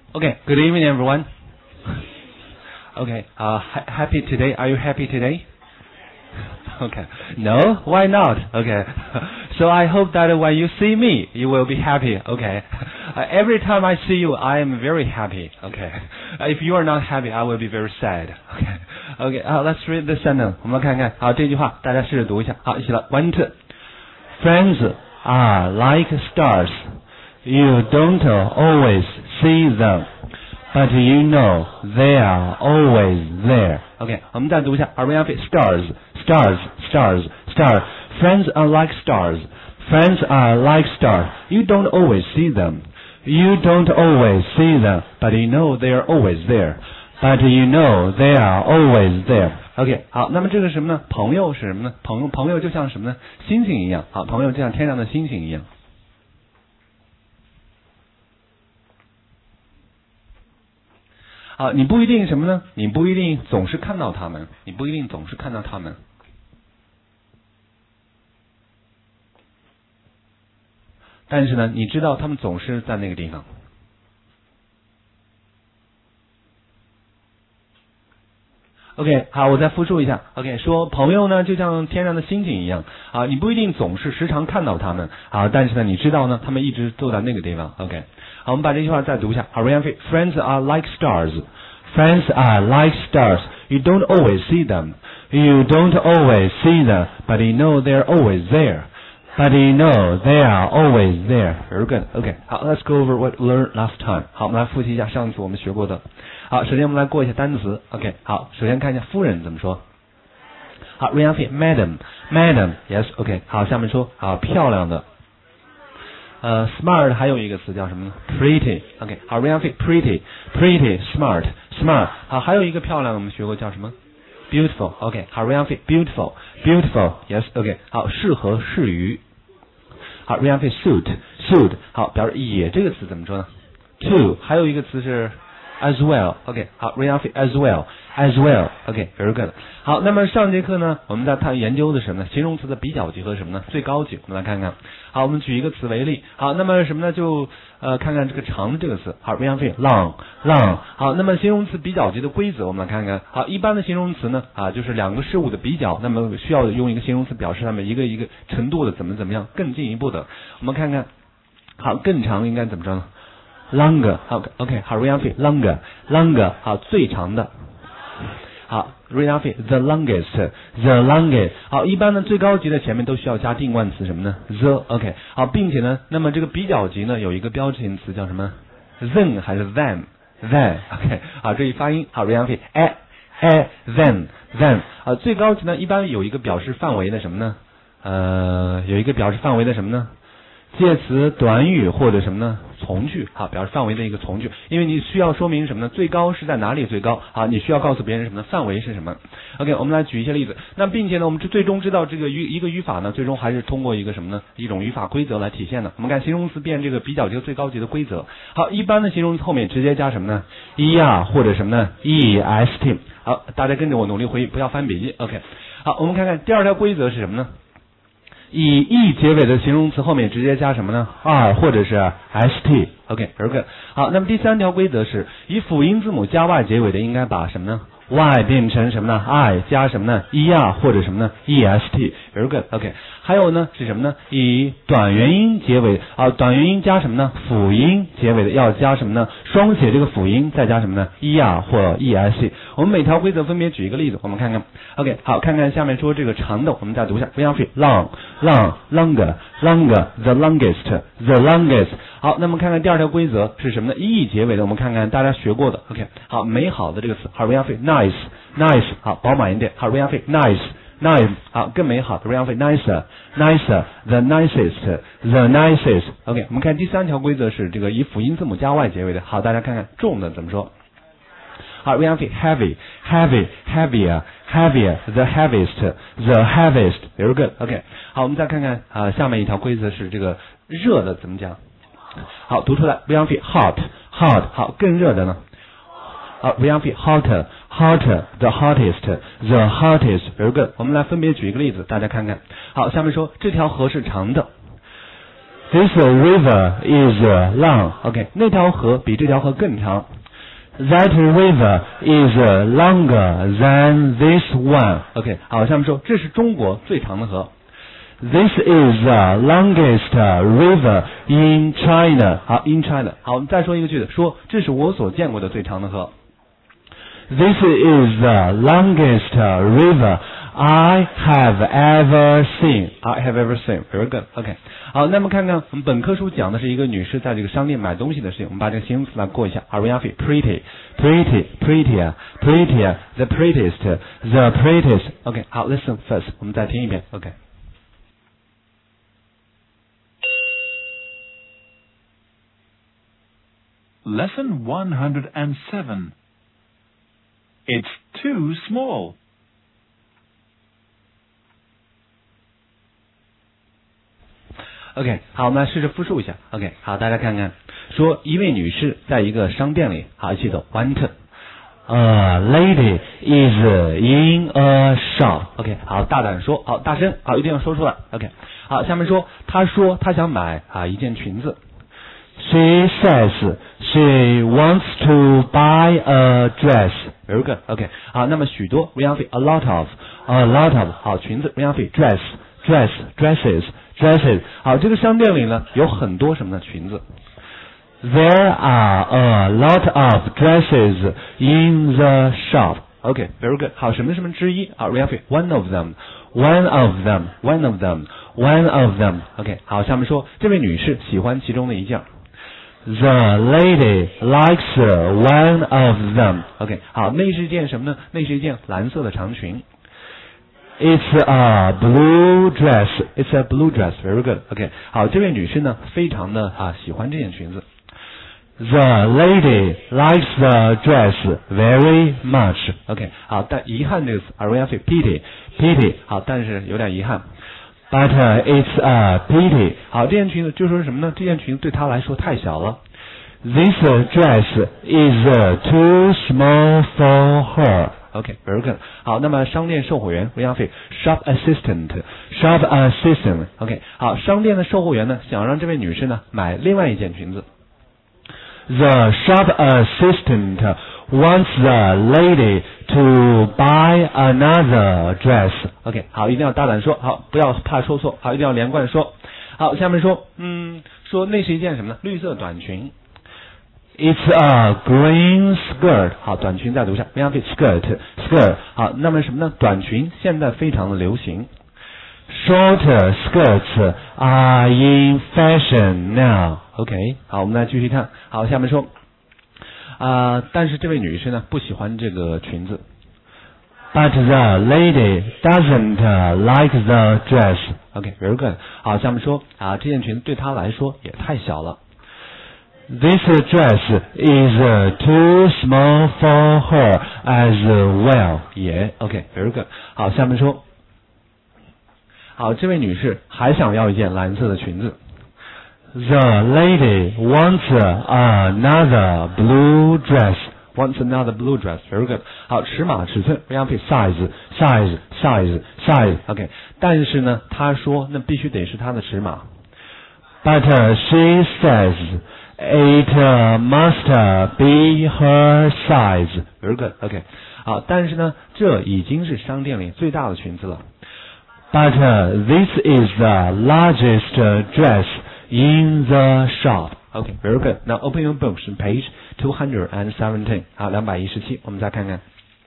Okay, good evening everyone. Okay, happy today? Are you happy today? Okay, no? Why not? Okay, so I hope that when you see me, you will be happy. Okay, every time I see you, I am very happy. Okay, if you are not happy, I will be very sad. Okay, let's read the sentence. 我们来看看，好，这句话大家试着读一下。好，一起来 ，1, 2. Friends are like stars. You don't always see them, but you know they are always there. Okay, 我们再读一下。Are we happy? Stars, stars, stars, stars. Friends are like stars. Friends are like stars. You don't always see them. You don't always see them, but you know they are always there. But you know they are always there. OK, 好，那么这个什么呢？朋友是什么呢？朋友就像什么呢？星星一样。好，朋友就像天上的星星一样。好，你不一定什么呢？你不一定总是看到他们，你不一定总是看到他们。但是呢，你知道他们总是在那个地方。OK， 好，我再复述一下。OK， 说朋友呢就像天上的星星一样啊，你不一定总是时常看到他们啊，但是呢，你知道呢，他们一直都在那个地方。OK， 好，我们把这句话再读一下。好 ，Friends are like stars. Friends are like stars. You don't always see them. You don't always see them, but you know they're always there. But you know they are always there. Very good. OK， 好 ，Let's go over what we learned last time. 好，我们来复习一下上次我们学过的。好，首先我们来过一下单词。OK， 好，首先看一下夫人怎么说。好 ，Ryan Fit Madam，Yes，OK， 好，下面说好漂亮的。Smart 还有一个词叫什么呢 ？Pretty，OK， 好 ，Ryan Fit Pretty，Smart，好，还有一个漂亮我们学过叫什么 ？Beautiful，OK， 好 ，Ryan Fit Beautiful，Yes，OK， 好，适合适宜。好 ，Ryan Fit Suit，好，表示也这个词怎么说呢 ？To， 还有一个词是。As well, OK， 好 ，Ryan Fit as well, OK， very good。好，那么上节课呢，我们在研究的什么呢？形容词的比较级和什么呢？最高级。我们来看看。好，我们举一个词为例。好，那么什么呢？就看看这个长的这个词。好 ，Ryan Fit long。好，那么形容词比较级的规则，我们来看看。好，一般的形容词呢，就是两个事物的比较，那么需要用一个形容词表示它们一个程度的怎么样，更进一步的。我们看看。好，更长应该怎么着呢？Longer， 好 ，OK， 好 ，Ryan Fit longer， 好，最长的，好 ，Ryan Fit the longest， 好，一般呢最高级的前面都需要加定冠词什么呢 ？the，OK， 好，并且呢，那么这个比较级呢有一个标志性词叫什么 ？then 还是 then，OK， 好，这一发音好 ，Ryan Fit then，好，最高级呢一般有一个表示范围的什么呢？有一个表示范围的什么呢？介词、短语或者什么呢？从句，好，表示范围的一个从句，因为你需要说明什么呢？最高是在哪里最高？好，你需要告诉别人什么呢？范围是什么 ？OK， 我们来举一些例子。那并且呢，我们最终知道这个一个语法呢，最终还是通过一个什么呢？一种语法规则来体现的。我们看形容词变这个比较级最高级的规则。好，一般的形容词后面直接加什么呢 ？er 或者什么呢 ？est。好，大家跟着我努力回忆，不要翻笔记。OK， 好，我们看看第二条规则是什么呢？以 e 结尾的形容词后面直接加什么呢 ？r 或者是 st。OK， very good。好，那么第三条规则是以辅音字母加 y 结尾的，应该把什么呢 ？y 变成什么呢 ？i 加什么呢 ？er 或者什么呢 ？est。very good。OK， 还有呢是什么呢？以短元音结尾短元音加什么呢？辅音结尾的要加什么呢？双写这个辅音再加什么呢 ？er 或 est。我们每条规则分别举一个例子，我们看看。OK， 好，看看下面说这个长的，我们再读一下。非常 long，longer， the longest。好，那么看看第二条规则是什么呢 ？e 结尾的，我们看看大家学过的。OK， 好，美好的这个词，好 ，Ryan Fit nice， 好，饱满一点，好 ，Ryan Fit nice， 好，更美好的 ，Ryan Fit nicer，the nicest。OK， 我们看第三条规则是这个以辅音字母加 y 结尾的，好，大家看看重的怎么说。好 ，Ryan Fit heavier， the heaviest。Very good。OK， 好，我们再看看下面一条规则是这个热的怎么讲？好，读出来 ，Ryan Fit hot， 好，更热的呢？好 ，Ryan Fit hotter， the hottest。Very good。我们来分别举一个例子，大家看看。好，下面说这条河是长的。 This river is long. OK， 那条河比这条河更长。 That river is longer than this one. OK， 好，下面说这是中国最长的河。 This is the longest river in China. 好 ，in China。好，我们再说一个句子，说这是我所见过的最长的河。 This is the longest river I have ever seen. I have ever seen. Very good. OK。好，那么看看我们本科书讲的是一个女士在这个商店买东西的事情，我们把这个形容词来过一下。Ariafi pretty, pretty, prettier, prettier, the prettiest, the prettiest. OK， 好 ，listen first， 我们再听一遍。OK。 Lesson 107. It's too small. OK， 好，我们来试着复述一下。OK， 好，大家看看，说一位女士在一个商店里，好，一起走 ，1, 2。 A lady is in a shop. OK， 好，大胆说，好，大声，好，一定要说出来。OK， 好，下面说，她说她想买一件裙子。 She says she wants to buy a dress. Very good. OK， 好，那么许多 ，we have a lot of， 好，裙子 ，we have dresses， 好，这个商店里呢有很多什么呢？裙子。 There are a lot of dresses in the shop. OK, very good. 好，什么什么之一？好 ，we have one of them, one of them, one of them, one of them. OK， 好，下面说这位女士喜欢其中的一件。 The lady likes one of them. OK， 好，那是一件什么呢？那是一件蓝色的长裙。 It's a blue dress. It's a blue dress. Very good. OK， 好，这位女士呢，非常的喜欢这件裙子。 The lady likes the dress very much. OK， 好，但遗憾这个词 ，ariafi pity， 好，但是有点遗憾。 But it's a pity. 好，这件裙子就说是什么呢？这件裙子对她来说太小了。 This dress is too small for her. OK, very good. 好，那么商店售货员 we have shop assistant. OK， 好，商店的售货员呢，想让这位女士呢买另外一件裙子。 The shop assistant wants the lady to buy another dress. OK， 好，一定要大胆说，好，不要怕说错，好，一定要连贯说。好，下面说，说那是一件什么呢？绿色短裙。 It's a green skirt. 好，短裙再读一下 we have skirt. 好，那么什么呢？短裙现在非常的流行。 Short skirts are in fashion now. OK， 好，我们来继续看。好，下面说，但是这位女士呢不喜欢这个裙子。 But the lady doesn't like the dress. OK, very good. 好，下面说这件裙子对她来说也太小了。 This dress is too small for her as well. Yeah, OK, very good. 好，下面说。好，这位女士还想要一件蓝色的裙子。 The lady wants another blue dress. Wants another blue dress. Very good. 好，尺码尺寸 we have size. OK， 但是呢，她说那必须得是她的尺码。 But she says it must be her size. Very good. OK， 好，但是呢，这已经是商店里最大的裙子了。 But this is the largest dress in the shop. Okay, very good. Now open your books on page 217. 好，217，我们再看看。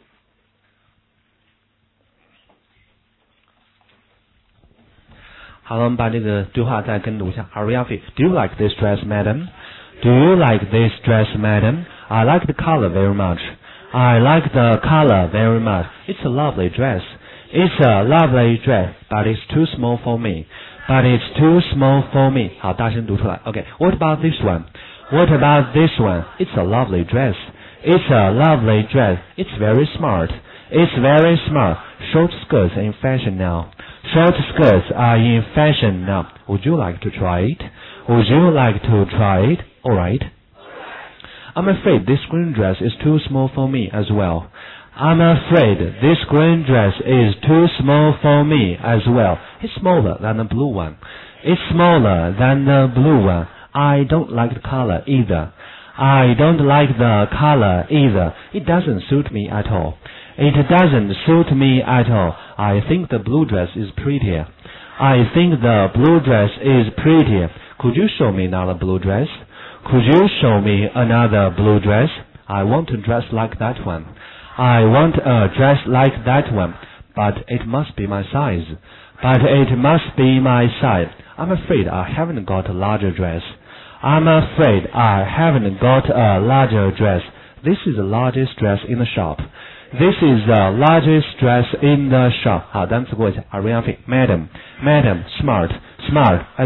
好了，我们把这个对话再跟读一下。Ariafi, do you like this dress, madam? Do you like this dress, madam? I like the color very much. I like the color very much. It's a lovely dress. It's a lovely dress, but it's too small for me. But it's too small for me. 好，大声读出来。Okay, what about this one? What about this one? It's a lovely dress. It's a lovely dress. It's very smart. It's very smart. Short skirts are in fashion now. Short skirts are in fashion now. Would you like to try it? Would you like to try it? All right. I'm afraid this green dress is too small for me as well. I'm afraid this green dress is too small for me as well. It's smaller than the blue one. It's smaller than the blue one. I don't like the color either. I don't like the color either. It doesn't suit me at all. It doesn't suit me at all. I think the blue dress is prettier. I think the blue dress is prettier. Could you show me another blue dress? Could you show me another blue dress? I want to dress like that one. I want a dress like that one. But it must be my size. But it must be my size. I'm afraid I haven't got a larger dress. I'm afraid I haven't got a larger dress. This is the largest dress in the shop. This is the largest dress in the shop. 好，单词过一下。Ariane, madam, madam, smart, smart, as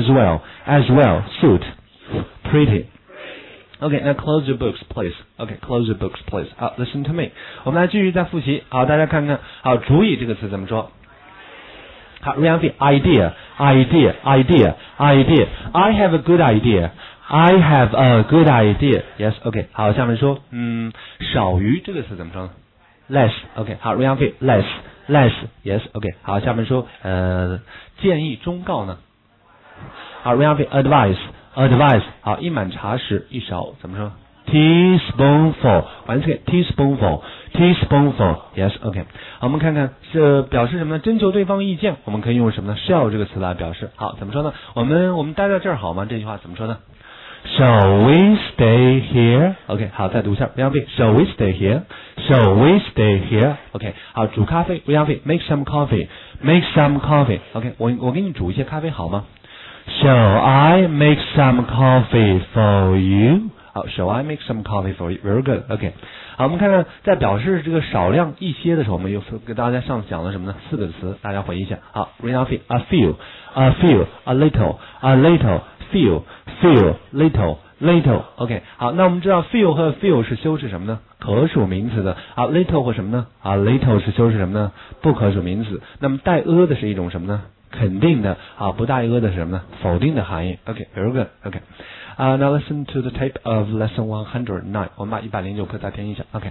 well, suit, pretty. Okay, now close your books, please. Okay, close your books, please. 好 ，listen to me. 我们来继续再复习。好，大家看看。好，主语这个词怎么说？好 ，Ariane, idea, idea, idea, idea. I have a good idea. I have a good idea. Yes, okay. 好，下面说，少于这个词怎么说呢？Less, okay. 好 ，Ariane, less, less. Yes, okay. 好，下面说，建议忠告呢？好 ，Ariane, advice, advice. 好，一满茶匙一勺怎么说 ？Teaspoonful. Once again, teaspoonful, teaspoonful. Yes, okay. 好，我们看看是表示什么呢？征求对方意见，我们可以用什么呢 ？shall 这个词来表示。好，怎么说呢？我们待在这儿好吗？这句话怎么说呢？Shall we stay here? OK， 好，再读一下 Shall we stay here? Shall we stay here? OK， 好，煮咖啡 make some coffee. Make some coffee. OK， 我给你煮一些咖啡好吗 ？Shall I make some coffee for you? 好 ，Shall I make some coffee for you? Very good. OK， 好，我们看看在表示这个少量一些的时候，我们又给大家上次讲了什么呢？4个词，大家回忆一下。好 ，a few, a few, a little, a little, few, few, little, little. OK， 好，那我们知道 few 和 few 是修饰什么呢？可数名词的。好 ，little 或什么呢？啊 ，little 是修饰什么呢？不可数名词。那么带 a 的是一种什么呢？肯定的。啊，不带 a 的是什么呢？否定的含义。OK，very good. OK， now listen to the tape of lesson 109. 我们把109课再听一下。OK。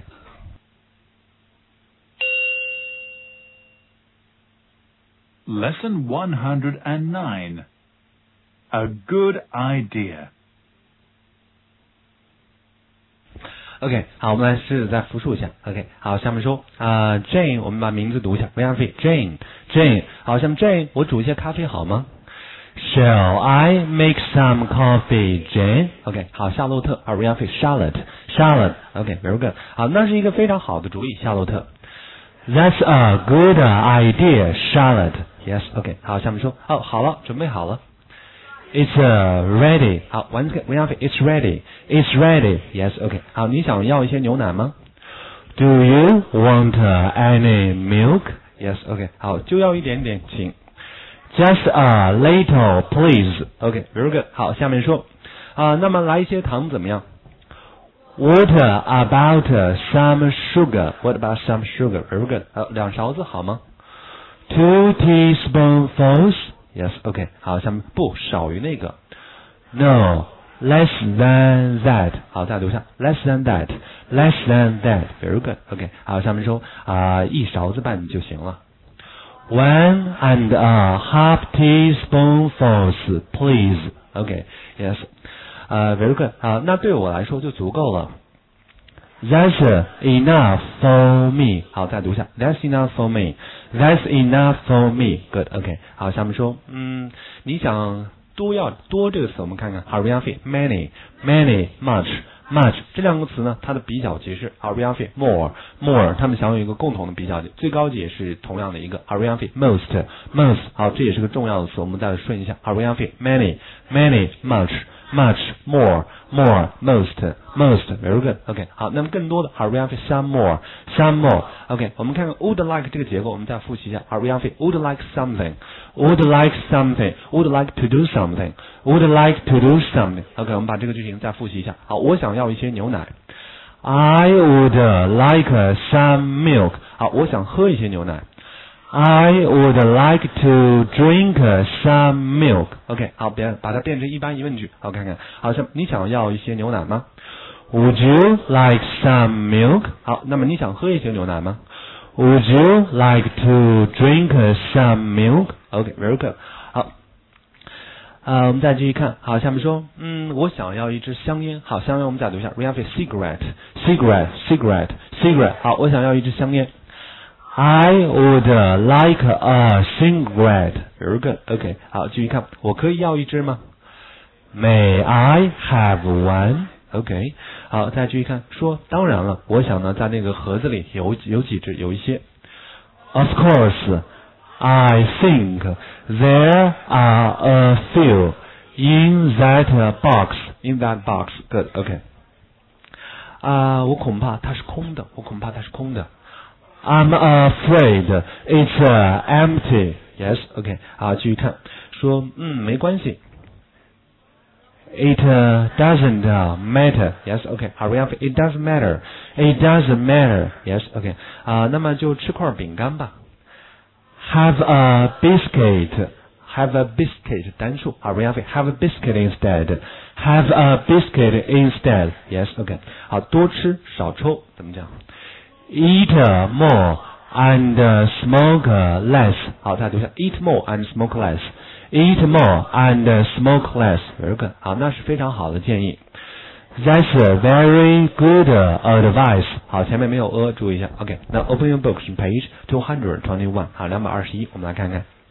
Lesson 109. A good idea. OK， 好，我们来试着再复述一下。OK， 好，下面说Jane， 我们把名字读一下。Jane， 好，下面 Jane， 我煮一些咖啡好吗 ？Shall I make some coffee, Jane? OK， 好，夏洛特Charlotte。OK，very good。好，那是一个非常好的主意，夏洛特。That's a good idea, Charlotte. Yes, OK， 好，下面说，好了，准备好了。It's ready. 好 ，once again, it's ready. It's ready. Yes, OK. 好，你想要一些牛奶吗 ？Do you want any milk? Yes, OK. 好，就要一点点，请。Just a little, please. OK, very good. 好，下面说，那么来一些糖怎么样 ？What about some sugar? What about some sugar? Very good. 好，2勺子好吗 ？2 teaspoonfuls.Yes, OK. 好，下面不少于那个 ，No, less than that. 好，再读一下 ，less than that, less than that. Very good. OK. 好，下面说1勺子半就行了 ，1 and a half teaspoonfuls, please. OK. Yes. Very good. 好，那对我来说就足够了。That's enough for me. 好，再读一下 ，That's enough for me. That's enough for me. Good. OK. 好，下面说，你想多这个词，我们看看 ，Ariane, many, many, much, much 这2个词呢，它的比较级是 Ariane, more, more， 它们享有一个共同的比较级，最高级也是同样的一个 Ariane, most, most。好，这也是个重要的词，我们再顺一下 Ariane, many, many, much.Much, more, more, most, most, very good. OK， 好，那么更多的 Ariane, some more, some more. OK， 我们看看 would like 这个结构，我们再复习一下 Ariane, would like something, would like something, would like to do something, would like to do something. OK， 我们把这个句型再复习一下。好，我想要一些牛奶。I would like some milk. 好，我想喝一些牛奶。I would like to drink some milk. OK， 好，把它变成一般疑问句。好，看看，好，你想要一些牛奶吗 ？Would you like some milk？ 好，那么你想喝一些牛奶吗 ？Would you like to drink some milk？ OK，very good。好， 我们再继续看，好，下面说，我想要一支香烟。好，香烟我们再读一下 ，we have a cigarette。好，我想要一支香烟。I would like a cigarette. Very good. OK， 好，继续看，我可以要一支吗 ？May I have one? OK， 好，再继续看，说，当然了，我想呢，在那个盒子里有几支，有一些。Of course, I think there are a few in that box. In that box. Good. OK。我恐怕它是空的。I'm afraid it's empty. Yes. OK。好，继续看，说，没关系。It doesn't matter. Yes. OK。好 ，we have it doesn't matter. It doesn't matter. Yes. OK。那么就吃块饼干吧。Have a biscuit. Have a biscuit 单数。好 ，we have a biscuit instead. Have a biscuit instead. Yes. OK。好，多吃少抽怎么讲 ？Eat more and smoke less. 好，再读一下 ，eat more and smoke less.Eat more and smoke less. Very good. 好，那是非常好的建议。That's a very good advice. 好，前面没有注意一下。OK， 那 open your books page 221。好，221，我们来看看。